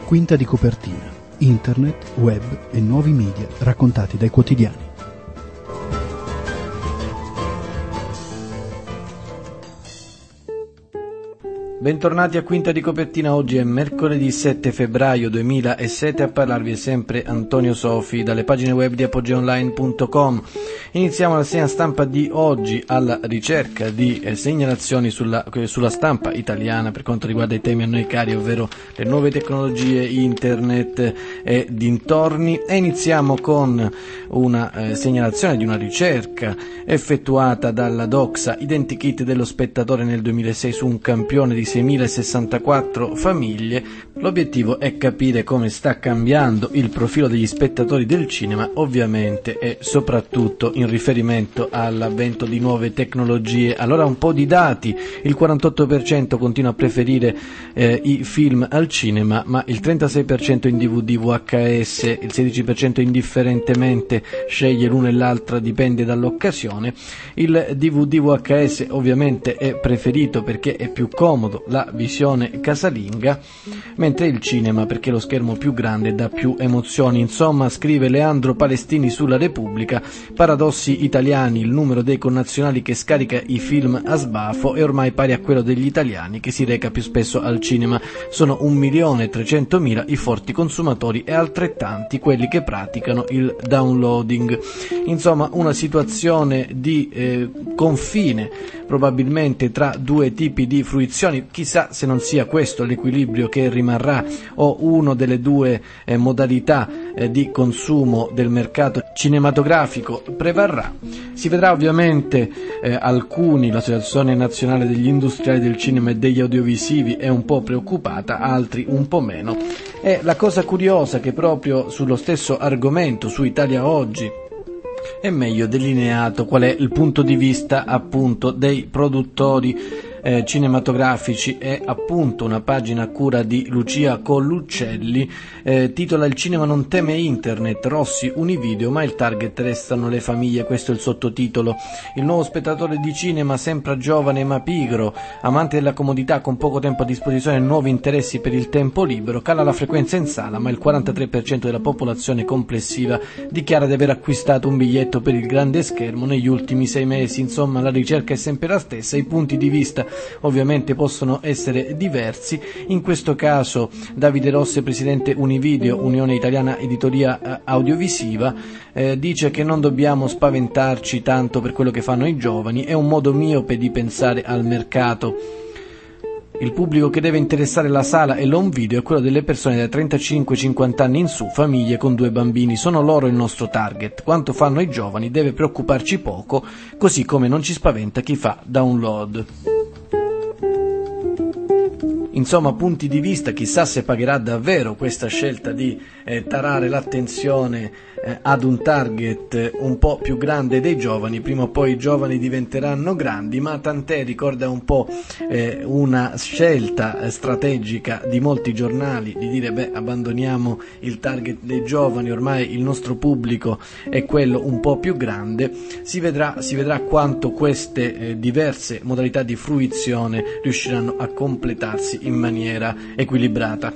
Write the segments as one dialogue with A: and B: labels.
A: Quinta di copertina, internet, web e nuovi media raccontati dai quotidiani.
B: Bentornati a Quinta di copertina, oggi è mercoledì 7 febbraio 2007, a parlarvi è sempre Antonio Sofi dalle pagine web di apogeonline.com. Iniziamo la segna stampa di oggi alla ricerca di segnalazioni sulla stampa italiana per quanto riguarda i temi a noi cari, ovvero le nuove tecnologie, internet e dintorni, e iniziamo con una segnalazione di una ricerca effettuata dalla Doxa Identikit dello Spettatore nel 2006 su un campione di 6.064 famiglie. L'obiettivo è capire come sta cambiando il profilo degli spettatori del cinema, ovviamente e soprattutto in riferimento all'avvento di nuove tecnologie. Allora, un po' di dati: il 48% continua a preferire i film al cinema, ma il 36% in DVD VHS, il 16% indifferentemente sceglie l'una e l'altra, dipende dall'occasione. Il DVD VHS ovviamente è preferito perché è più comodo, la visione casalinga, mentre il cinema perché lo schermo più grande dà più emozioni. Insomma, scrive Leandro Palestini sulla Repubblica, paradossi italiani: il numero dei connazionali che scarica i film a sbafo è ormai pari a quello degli italiani che si reca più spesso al cinema. Sono 1.300.000 i forti consumatori e altrettanti quelli che praticano il downloading. Insomma, una situazione di confine probabilmente tra due tipi di fruizioni. Chissà se non sia questo l'equilibrio che rimarrà, o uno delle due modalità di consumo del mercato cinematografico prevarrà. Si vedrà. Ovviamente l'Associazione Nazionale degli Industriali del Cinema e degli Audiovisivi è un po' preoccupata, altri un po' meno. E la cosa curiosa è che proprio sullo stesso argomento, su Italia Oggi, è meglio delineato qual è il punto di vista appunto dei produttori cinematografici. È appunto una pagina a cura di Lucia Colluccelli, titola: "Il cinema non teme internet, Rossi Univideo, ma il target restano le famiglie". Questo è il sottotitolo. Il nuovo spettatore di cinema sembra giovane ma pigro, amante della comodità, con poco tempo a disposizione e nuovi interessi per il tempo libero. Cala la frequenza in sala, ma il 43% della popolazione complessiva dichiara di aver acquistato un biglietto per il grande schermo negli ultimi 6 mesi. Insomma, la ricerca è sempre la stessa, i punti di vista ovviamente possono essere diversi. In questo caso Davide Rosse, presidente Univideo, Unione Italiana Editoria Audiovisiva, dice che non dobbiamo spaventarci tanto per quello che fanno i giovani, è un modo miope di pensare al mercato. Il pubblico che deve interessare la sala e l'home video è quello delle persone da 35-50 anni in su, famiglie con 2 bambini, sono loro il nostro target. Quanto fanno i giovani deve preoccuparci poco, così come non ci spaventa chi fa download. Insomma, punti di vista, chissà se pagherà davvero questa scelta di tarare l'attenzione ad un target un po' più grande dei giovani. Prima o poi i giovani diventeranno grandi, ma tant'è, ricorda un po' una scelta strategica di molti giornali di dire abbandoniamo il target dei giovani, ormai il nostro pubblico è quello un po' più grande. Si vedrà quanto queste diverse modalità di fruizione riusciranno a completarsi in maniera equilibrata.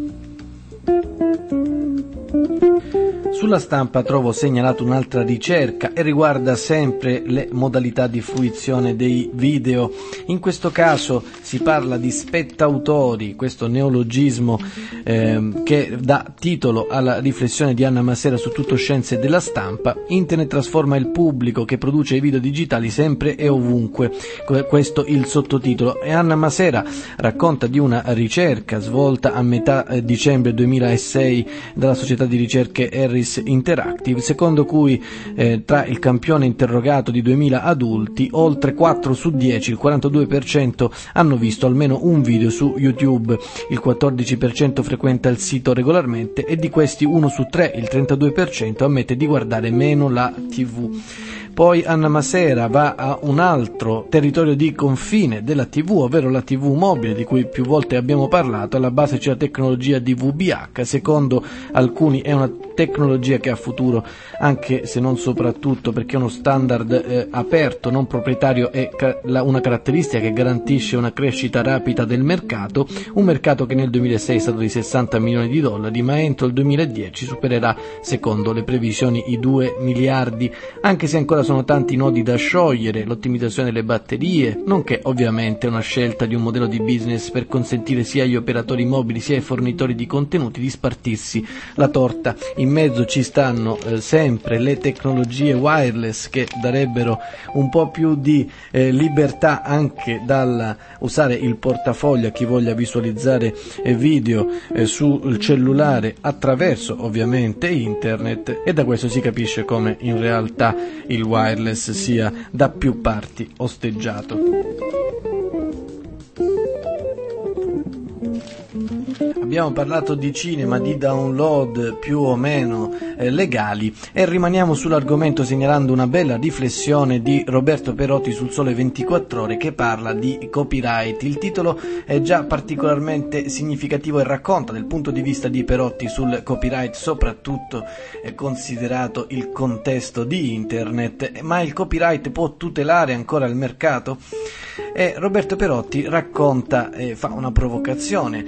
B: Sulla Stampa trovo segnalato un'altra ricerca e riguarda sempre le modalità di fruizione dei video. In questo caso si parla di spettautori, questo neologismo che dà titolo alla riflessione di Anna Masera su Tutto Scienze della Stampa. Internet trasforma il pubblico che produce i video digitali sempre e ovunque. Questo il sottotitolo. E Anna Masera racconta di una ricerca svolta a metà dicembre 2006 dalla società di ricerche Harris Interactive, secondo cui tra il campione interrogato di 2000 adulti, oltre 4 su 10, il 42%, hanno visto almeno un video su YouTube, il 14% frequenta il sito regolarmente e di questi 1 su 3, il 32%, ammette di guardare meno la TV. Poi Anna Masera va a un altro territorio di confine della TV, ovvero la TV mobile, di cui più volte abbiamo parlato. Alla base c'è la tecnologia DVB-H, secondo alcuni è una tecnologia che ha futuro, anche se non soprattutto perché è uno standard aperto, non proprietario, è una caratteristica che garantisce una crescita rapida del mercato, un mercato che nel 2006 è stato di $60 milioni, ma entro il 2010 supererà, secondo le previsioni, i 2 miliardi, anche se ancora sono tanti nodi da sciogliere, l'ottimizzazione delle batterie, nonché ovviamente una scelta di un modello di business per consentire sia agli operatori mobili sia ai fornitori di contenuti di spartirsi la torta. In mezzo ci stanno sempre le tecnologie wireless che darebbero un po' più di libertà anche dal usare il portafoglio a chi voglia visualizzare video sul cellulare attraverso ovviamente internet, e da questo si capisce come in realtà il wireless sia da più parti osteggiato. Abbiamo parlato di cinema, di download più o meno legali, e rimaniamo sull'argomento segnalando una bella riflessione di Roberto Perotti sul Sole 24 Ore che parla di copyright. Il titolo è già particolarmente significativo e racconta del punto di vista di Perotti sul copyright, soprattutto considerato il contesto di internet. Ma il copyright può tutelare ancora il mercato? E Roberto Perotti racconta, fa una provocazione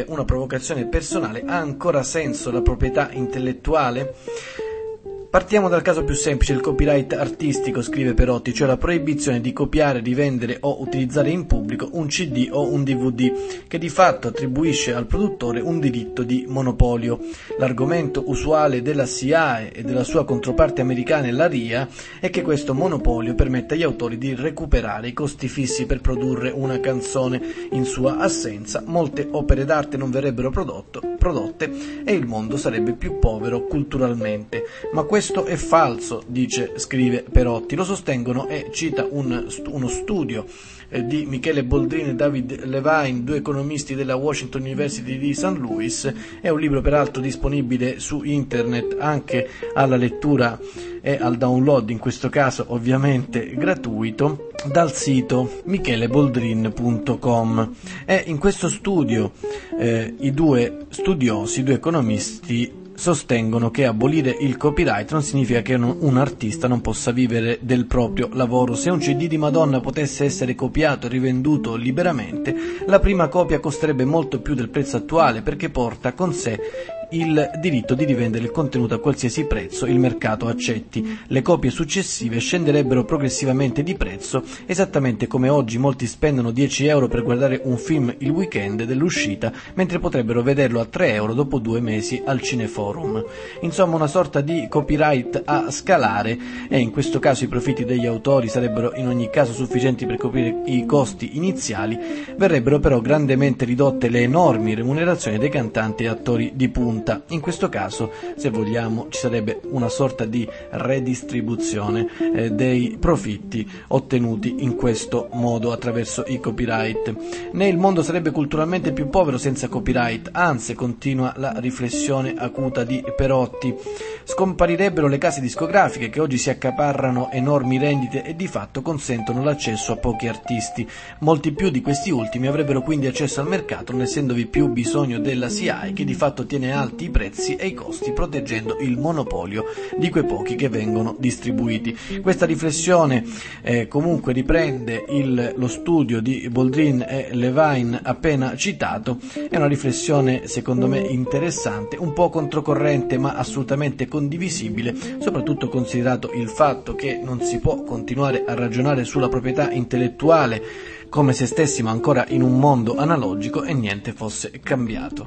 B: personale: ha ancora senso la proprietà intellettuale? Partiamo dal caso più semplice, il copyright artistico, scrive Perotti, cioè la proibizione di copiare, rivendere o utilizzare in pubblico un CD o un DVD, che di fatto attribuisce al produttore un diritto di monopolio. L'argomento usuale della SIAE e della sua controparte americana, la RIA, è che questo monopolio permette agli autori di recuperare i costi fissi per produrre una canzone. In sua assenza, molte opere d'arte non verrebbero prodotte e il mondo sarebbe più povero culturalmente. Ma questo è falso, scrive Perotti. Lo sostengono, e cita uno studio di Michele Boldrin e David Levine, due economisti della Washington University di St. Louis. È un libro peraltro disponibile su internet anche alla lettura e al download, in questo caso ovviamente gratuito, dal sito micheleboldrin.com. E in questo studio i due economisti sostengono che abolire il copyright non significa che un artista non possa vivere del proprio lavoro. Se un CD di Madonna potesse essere copiato e rivenduto liberamente, la prima copia costerebbe molto più del prezzo attuale, perché porta con sé il diritto di rivendere il contenuto a qualsiasi prezzo il mercato accetti. Le copie successive scenderebbero progressivamente di prezzo, esattamente come oggi molti spendono €10 per guardare un film il weekend dell'uscita, mentre potrebbero vederlo a €3 dopo 2 mesi al Cineforum. Insomma, una sorta di copyright a scalare, e in questo caso i profitti degli autori sarebbero in ogni caso sufficienti per coprire i costi iniziali, verrebbero però grandemente ridotte le enormi remunerazioni dei cantanti e attori di punta. In questo caso, se vogliamo, ci sarebbe una sorta di redistribuzione dei profitti ottenuti in questo modo attraverso i copyright. Né il mondo sarebbe culturalmente più povero senza copyright, anzi, continua la riflessione acuta di Perotti. Scomparirebbero le case discografiche che oggi si accaparrano enormi rendite e di fatto consentono l'accesso a pochi artisti. Molti più di questi ultimi avrebbero quindi accesso al mercato, non essendovi più bisogno della SIAE, che di fatto tiene alti i prezzi e i costi, proteggendo il monopolio di quei pochi che vengono distribuiti. Questa riflessione comunque riprende lo studio di Boldrin e Levine appena citato. È una riflessione secondo me interessante, un po' controcorrente ma assolutamente condivisibile, soprattutto considerato il fatto che non si può continuare a ragionare sulla proprietà intellettuale come se stessimo ancora in un mondo analogico e niente fosse cambiato.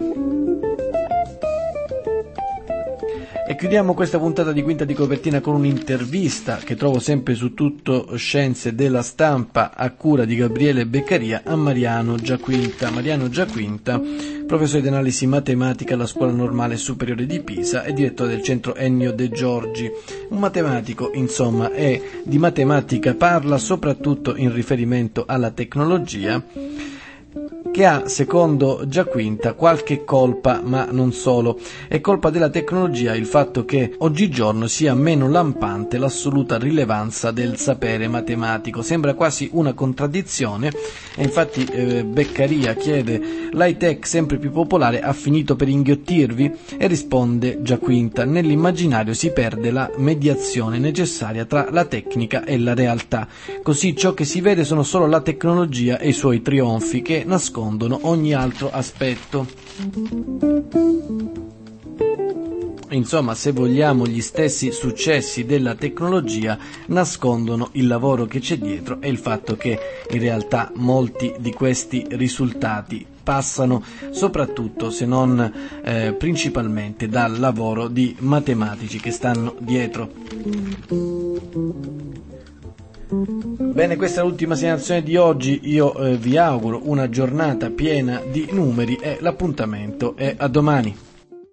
B: E chiudiamo questa puntata di Quinta di Copertina con un'intervista che trovo sempre su Tutto Scienze della Stampa, a cura di Gabriele Beccaria, a Mariano Giaquinta. Mariano Giaquinta, professore di analisi matematica alla Scuola Normale Superiore di Pisa e direttore del centro Ennio De Giorgi. Un matematico, insomma, e di matematica parla soprattutto in riferimento alla tecnologia. che ha, secondo Giaquinta, qualche colpa, ma non solo. È colpa della tecnologia il fatto che oggigiorno sia meno lampante l'assoluta rilevanza del sapere matematico. Sembra quasi una contraddizione, e infatti Beccaria chiede: l'high tech sempre più popolare ha finito per inghiottirvi? E risponde Giaquinta: nell'immaginario si perde la mediazione necessaria tra la tecnica e la realtà, così ciò che si vede sono solo la tecnologia e i suoi trionfi che nascondono ogni altro aspetto. Insomma, se vogliamo, gli stessi successi della tecnologia nascondono il lavoro che c'è dietro e il fatto che in realtà molti di questi risultati passano soprattutto, se non principalmente, dal lavoro di matematici che stanno dietro. Bene, questa è l'ultima segnalazione di oggi. Io vi auguro una giornata piena di numeri e l'appuntamento è a domani.